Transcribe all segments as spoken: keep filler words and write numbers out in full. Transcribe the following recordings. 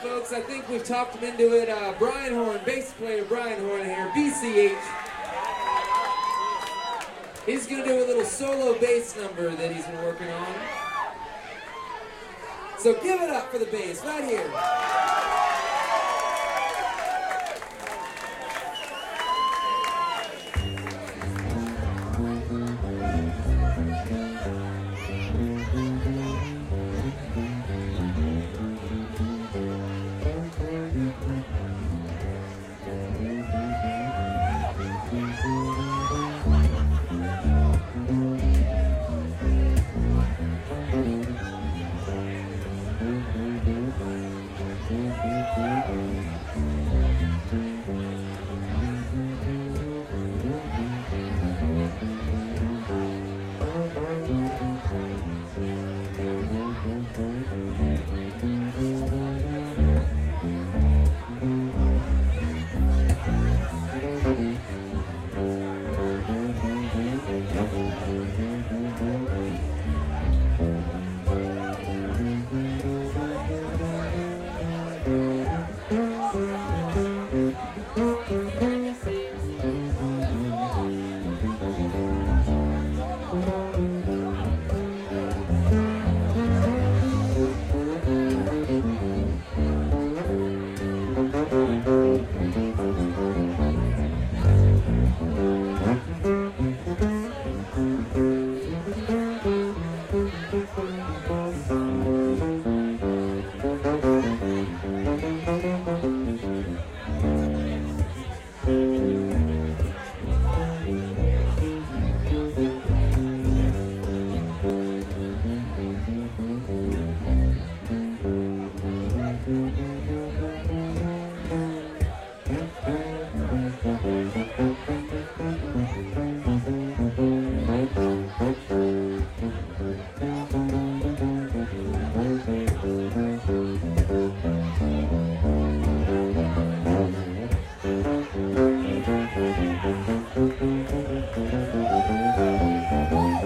folks. I think we've talked him into it. Uh, Brian Horn, bass player Brian Horn here, B C H. He's going to do a little solo bass number that he's been working on. So give it up for the bass right here.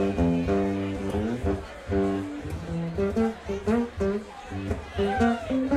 Thank you.